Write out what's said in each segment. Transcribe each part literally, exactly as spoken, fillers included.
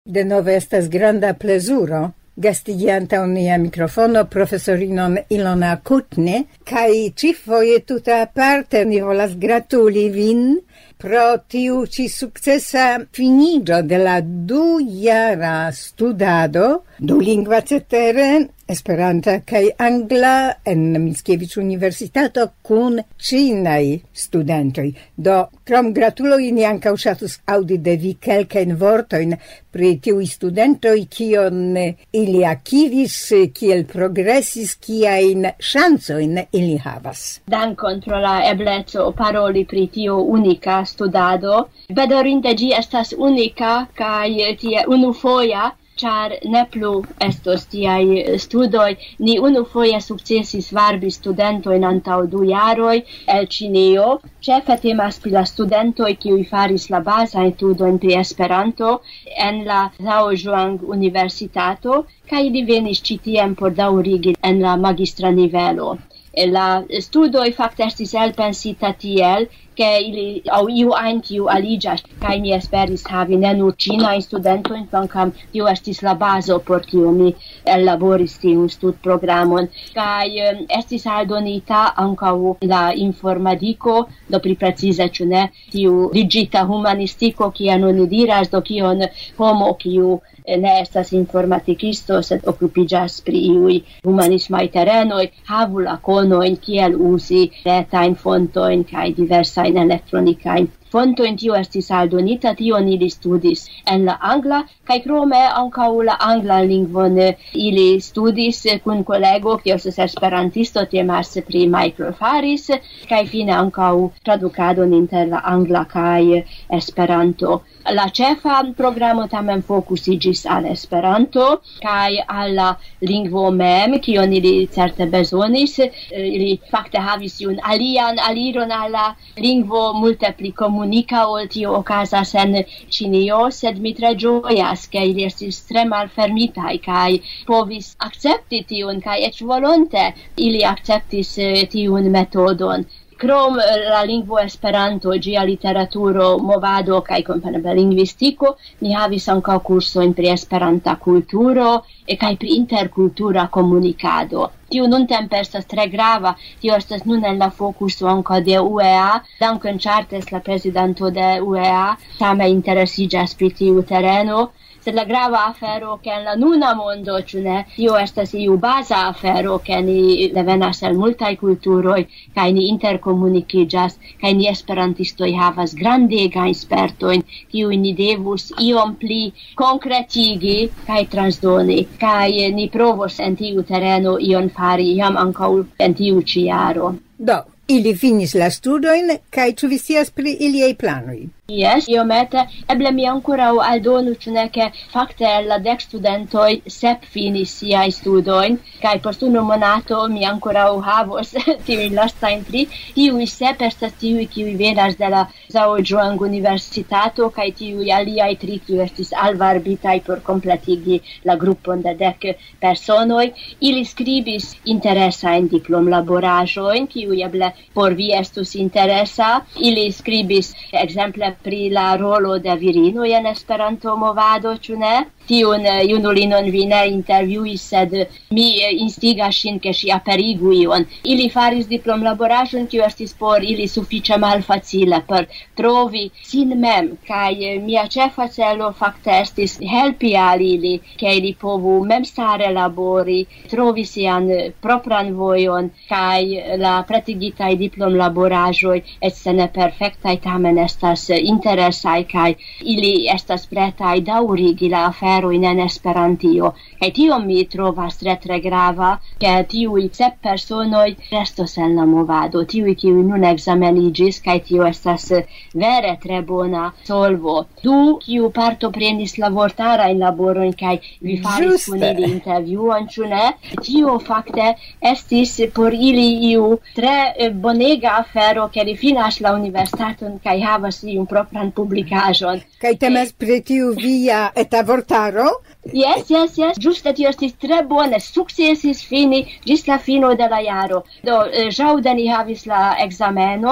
De nove estas granda plezuro gastigi antaŭ nia mikrofono profesorinon Ilona Kutne, kaj ĉifoje tuta aparte ni volas gratuli vin pro tiu ĉi sukcesa finiĝo de la dujara studado, dulingva cetere, Esperanta kaj angla en Mickiewicz Universitato kun ĉinaj studentoj. Do, krom gratuloj ni ankaŭ ŝatus aŭdi de vi kelkajn vortojn pri tiuj studentoj, kion ili akiris, kiel progresis, kiajn ŝancojn ili havas. Dankon pro la ebleco paroli pri tiu unika studado. Bedaŭrinde ĝi estas unika kaj tie unufoja, char ne plu estos tiai studoi, ni unufoje sukcesis varbi studentojn antaŭ du jaroj el Ĉinio. Ĉefe temas pri la studentoj, kiuj faris la bazajn studojn pri Esperanto en la Zhaozhuang Universitato, kaj ili venis ĉi tien por daŭrigi en la magistra nivelo. La studoj fakte estis elpensita tiel, ke ili aŭ iu ajn kiu aliĝas, kaj mi esperis havi ne nur ĉinajn studentojn, kvankam tio estis la bazo por kiu mi ellaboris tiun studprogramon, kaj um, estis aldonita ankaŭ la informadiko, do pli precize ĉu ne, tiu digita humanistiko, kiam oni diras, do kion homo kiu ne estas informatikisto, sed okupiĝas pri iuj humanismaj terenoj, havu la konojn kiel uzi retajn fontojn kaj diversajn elektronikajn fontojn. Tio estis aldonita, tion ili studis en la angla, kaj krome ankaŭ la anglan lingvon ili studis kun kolego, kiu estas esperantisto, temas pri Michael Faris, kaj fine ankaŭ tradukadon inter la angla kaj Esperanto. La ĉefa programo tamen fokusiĝis al Esperanto kaj al la lingvo mem, kion ili certe bezonis. Ili fakte havis iun alian aliron al la lingvo multe pli komunika ol tio okazas en Ĉinio, sed mi tre ĝojas, ke ili estis tre malfermitaj kaj povis akcepti tiun, kaj eĉ volonte ili akceptis tiun metodon. Krom la lingvo Esperanto, ĝia literaturo, movado kaj kompreneble lingvistiko, ni havis ankaŭ kursojn pri esperanta kulturo kaj pri interkultura komunikado. Tio nuntempe estas tre grava, tio estas nun en la fokuso ankaŭ de U E A. Dankon Chartes, la prezidanto de U E A, same interesiĝas pri tiu tereno. Sed la grava afero che en la nuna mondo, ĉu ne, tio estas iu baza afero, ke ni devenas el multaj kulturoj kaj ni interkomunikiĝas, kaj ni esperantistoj havas grandegajn spertojn, kiujn ni devus iom pli konkretigi kaj transdoni, kaj ni provos en tiu tereno ion fari jam ankaŭ en tiu ĉi jaro. Do, ili finis la studojn, kaj ĉu vi scias pri iliaj planoj? Yes, iomete, eble mi ankoraŭ aldonu, ĉu ne, ke fakte la dek studentoj sep finis siaj studojn, kaj post unu monato mi ankoraŭ havos tiujn lastajn tri. Tiuj sep estas tiuj, kiuj venas de la Zhaozhuang Universitato, kaj tiuj aliaj tri, kiuj estis alvarbitaj por kompletigi la grupon de dek personoj. Ili skribis interesajn diplomlaboraĵojn, kiuj eble por vi estus interesa. Ili skribis ekzemple pri la rolo de virinoj en Esperanto movado, ĉu ne? Tiun junulinon vi ne intervjuis, sed mi instigas ŝin, ke ŝi aperigu ion. Ili faris diplomlaboraĵon, kiu estis por ili sufiĉe malfacile por trovi sin mem, kaj mia ĉefa celo fakte estis helpi al ili, ke ili povu memstare labori, trovi sian propran vojon, kaj la pretigitaj diplomlaboraĵoj, eĉ se ne perfektaj, tamen estas interesaj, kaj ili estas pretaj daŭrigi la aferon in Esperantio. Kaj tio mi trovas tre tre grava, ke tiuj sep personoj restos en la movado, tiuj kiuj nun ekzameniĝis, kaj tio estas vere tre bona solvo. Du kiu partoprenis la vortarajn laborojn, kaj vi faris kun ili intervjuon, ĉu ne? Tio fakte estis por ili iu tre bonega afero, ke li finas la universitaton kaj havas iun propran publikaĵon. Kaj temas pri tiu via eta vortaro? Yes, yes, yes. Ĝuste tio estis tre bone. Sukcesis fini ĝis la fino de la jaro. Do ĵaŭde ni havis la ekzamenojn,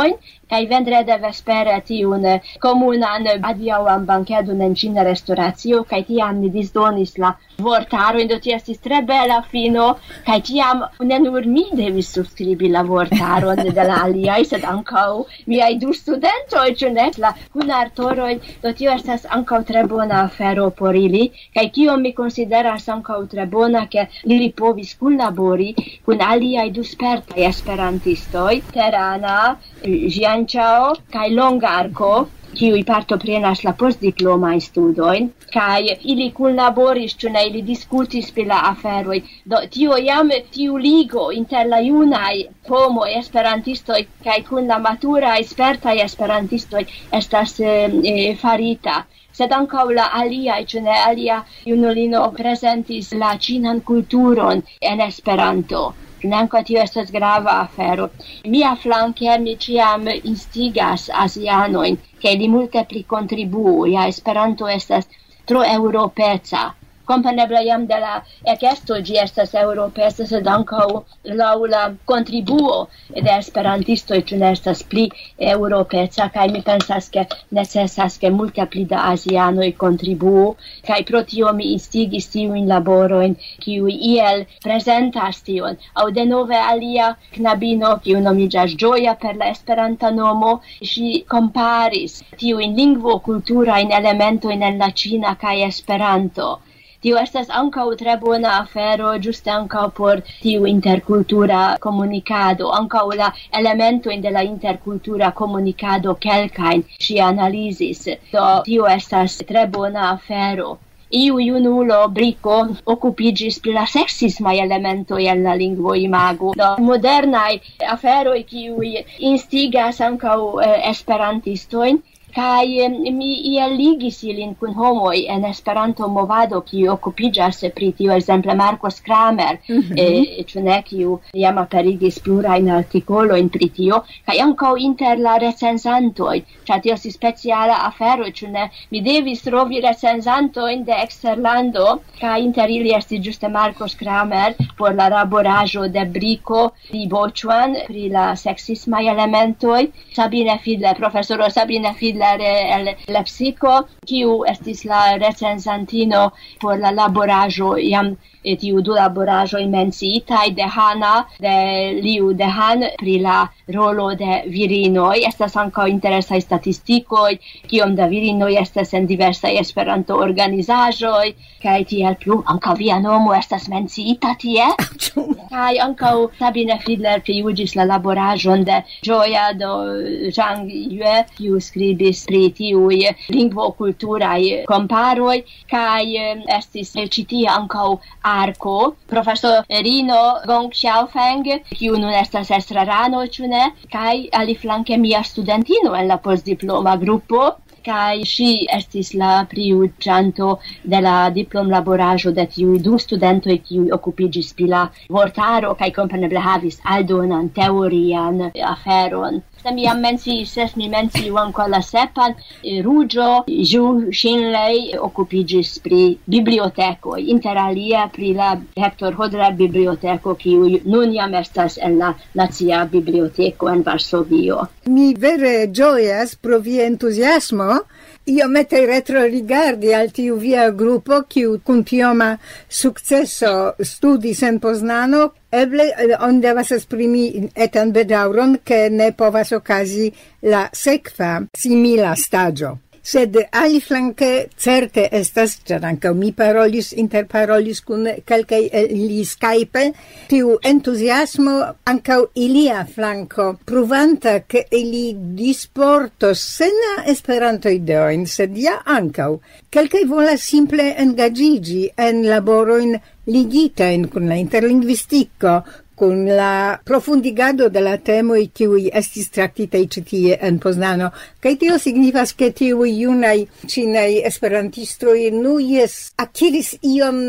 Kai vendrede vespere tiun comunan adiauan bankedon en Cina restauratio, kai tiam ni disdonis la vortaro, do tia estis tre bela fino, kai tiam ne nur mi devis subscribi la vortaron de la aliai, sed ancau miai du studentoi, ĉu ne, la kunartoroj, do tio estas ancau tre bona afero por ili, kai kiom mi consideras ancau tre bona, ke ili povis kunlabori kun aliai du spertaj esperantistoj, Terana, Jianchao, kai Longarko, kiuj partoprenas la postdiplomajn studojn, kaj ili kunlaboris, ĉu ne, ili diskutis pri la aferoj. Do tio jam tiu ligo inter la junaj homoj esperantistoj kaj kun la maturaj spertaj esperantistoj estas eh, farita. Sed ankaŭ la aliaj, ĉu ne, alia junulino prezentis la ĉinan kulturon en Esperanto. Nenko tio estas grava afero. Mia flanke mi ĉiam instigas azianojn, ke li multe pli kontribuu, ja Esperanto estas tro eŭropeca. Kompreneble jam de la ekesto ĝi estas eŭropeca, sed ankaŭ laŭ la kontribuo de esperantistoj ĉu ne estas pli eŭropeca, kaj mi pensas ke necesas ke multe pli da azianoj kontribuu, kaj pro tio mi instigis tiujn laborojn, kiuj iel prezentas tion. Aŭ denove alia knabino, kiu nomiĝas Ĝoja per la esperanta nomo, ŝi komparis tiujn lingvo-kulturajn elementojn en la ĉina kaj Esperanto. Tio estas ankaŭ tre bona afero, ĝuste ankaŭ por tiu interkultura komunikado, ankaŭ la elementojn de la interkultura komunikado kelkajn ŝi analizis. Do tio estas tre bona afero. Iu junulo briko okupiĝis pri la seksismaj elementoj en la lingvo imago. Do modernaj aferoj, kiuj instigas ankaŭ eh, esperantistojn, kai mi iel ligis ilin kun homoj en Esperanto movado, kiu okupiĝas pri tio, ekzemple Marcos Kramer, mm-hmm. eh, ĉu ne, kiu jam aperigis plurajn artikolojn pri tio, kaj ankaŭ inter la recenzantoj, ĉar tio estis speciala afero, ĉu ne, mi devis trovi recenzantojn de eksterlando, kaj inter ili estis ĝuste Marcos Kramer por la laboraĵo de Briko di Bochuan pri la seksismaj elementoj, Sabine Fiedler, profesoro Sabine Fiedler el Lepsiko, kiu estis la recenzantino por la laboraĵo jam tiu du laboraĵoj menciitaj de Hanna, de Liu de Han pri la rolo de virinoj. Estas ankaŭ interesaj statistikoj, kiom da virinoj estas en diversaj Esperanto-organizaĵoj, kaj tiel plu. Ankaŭ via nomo estas menciita tie. Kaj ankaŭ Sabine Fiedler prijuĝis la laboraĵon de Ĝoja do Zhang Yue, kiu skribis pri tiuj lingvo-kulturaj komparoj, kaj estis ĉi tie ankaŭ Arko, profesor Rino Gong Xiaofeng, kiu nun estas estrarano, ĉu ne, kaj aliflanke mia studentino en la postdiploma grupo, kaj ŝi estis la prijuĝanto de la diplomlaboraĵo de tiuj du studentoj, kiuj okupiĝis pri la vortaro kaj kompreneble havis aldonan teorian aferon. Se mi jam menciis, ses mi menciu ankaŭ la sepan, Ruĝo Zhu Xinlei okupiĝis pri bibliotekoj, inter alia pri la Hector Hodler biblioteko, kiu nun jam estas en la Nacia Biblioteko en Varsovio. Mi vere ĝojas pro via entuziasmo, iomete retrorigardi al tiu via grupo, kiu kun tioma sukceso studis en Poznano. Eble on devas esprimi etan bedaŭron, ke ne povas okazi la sekva simila staĝo. Sed aliflanke certe estas, ĉar ankaŭ mi parolis, interparolis kun kelkaj el ili Skype, tiu entuziasmo ankaŭ ilia flanko, pruvanta ke ili disportos sena Esperanto-ideojn, sed ja ankaŭ kelkaj volas simple engaĝiĝi en laborojn ligitajn kun la interlingvistiko, kun la profundigado de la temoj kiuj estis traktitaj ĉi tie en Poznano. Kaj tio signifas, ke tiuj junaj ĉinaj esperantistoj nu jes akiris ion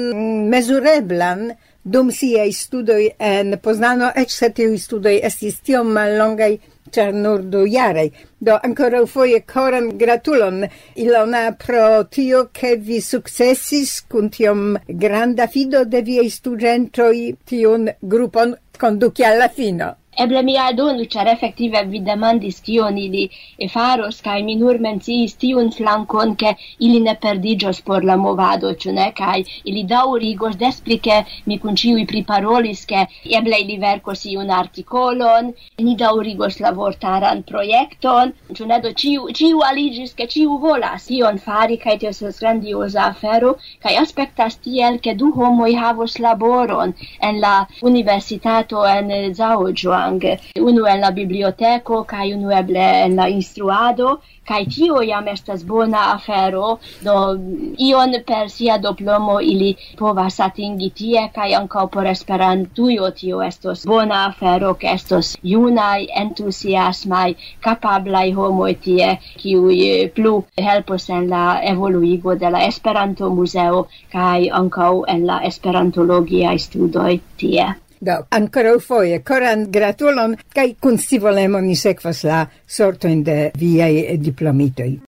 mezureblan dum siaj studoj en Poznano, eĉ se tiuj studoj estis tiom mallongaj, ĉar nur du jaraj. Do ankoraŭ foje koran gratulon, Ilona, pro tio, ke vi sukcesis kun tiom granda fido de viaj studentoj tiun grupon konduki al la fino. Eble mi aldonu, char effektive vi demandis kion ili faros, kai mi nur menciis tiun flankon, ke ili ne perdigios por la movado, ĉu ne? Kai ili daŭrigos des pli, ke mi kun ĉiuj priparolis, ke eble ili verkos iun artikolon, ni daŭrigos la vortaran projekton, ĉu ne? Do ĉiu ĉiu aliĝis, ke ĉiu volas tion fari, kaj tio estas grandioza afero, kaj aspektas tiel, ke du homoj havos laboron en la universitato en Zhaojuang. Unu en la biblioteko kaj unu eble en la instruado, kaj tio jam estas bona afero, do ion per sia diplomo ili povas atingi tie, kaj ankaŭ por Esperantujo tio estos bona afero, ke estos junaj, entuziasmaj, kapablaj homoj tie, kiuj plu helpos en la evoluigo de la Esperanto-muzeo kaj ankaŭ en la esperantologiaj studoj tie. Do, ancora foje, koran gratulon, kaj kun scivolemo ni sekvas la sortojn de viaj diplomitoj.